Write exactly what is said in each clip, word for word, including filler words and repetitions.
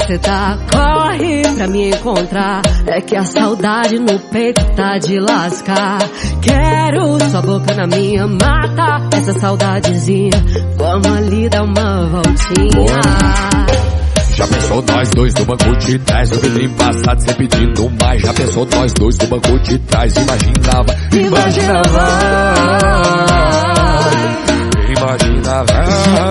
você tá? Corre pra me encontrar. É que a saudade no peito tá de lascar. Quero sua boca na minha, mata essa saudadezinha. Vamos ali dar uma voltinha. Já pensou nós dois no banco de trás, no vidrinho passado cê pedindo mais. Já pensou nós dois no banco de trás, imaginava, imaginava, imaginava.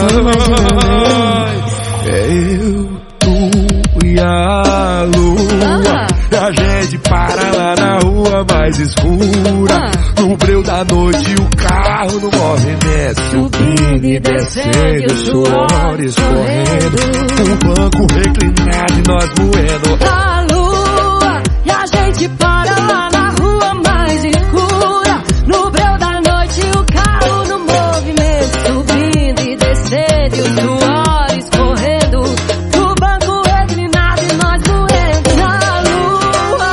Eu, tu e a lua, a gente para lá na rua mais escura. No breu da noite o carro no movimento, subindo e descendo, suor escorrendo, o banco reclinado e nós moendo a lua. E a gente para lá na rua mais escura. No breu da noite o carro no movimento, subindo e descendo, e o suor escorrendo, o banco reclinado e nós moendo na lua.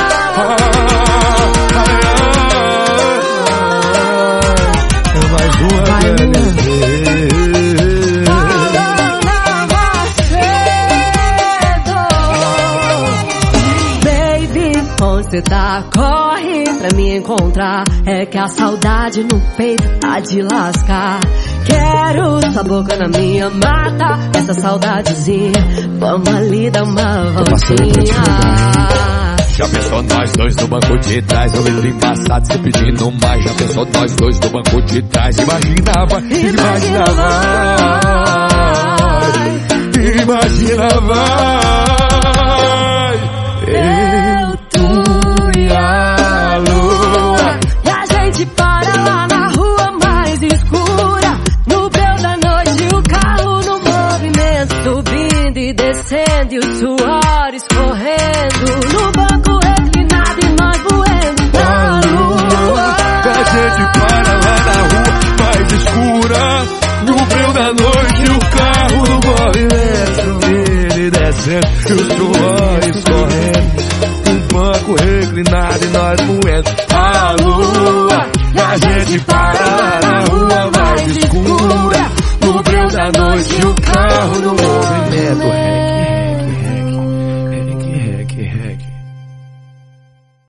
É mais uma velha Você tá? Corre pra me encontrar. É que a saudade no peito tá de lascar. Quero sua boca na minha, mata essa saudadezinha. Vamos ali dar uma voltinha. Já pensou nós dois no banco de trás, eu vidro embaçado cê pedindo mais. Já pensou nós dois no banco de trás, imaginava, imaginava, imaginava. Eu, tu e a lua, e a gente para lá na rua mais escura. No breu da noite o carro no movimento, subindo e descendo, e o suor escorrendo, no banco reclinado e nós voando na lua. A gente para lá na rua mais escura. No breu da noite o carro no movimento, subindo e descendo, e o suor escorrendo, banco reclinado e nós moendo a lua. A gente para lá na rua mais escura. No breu da noite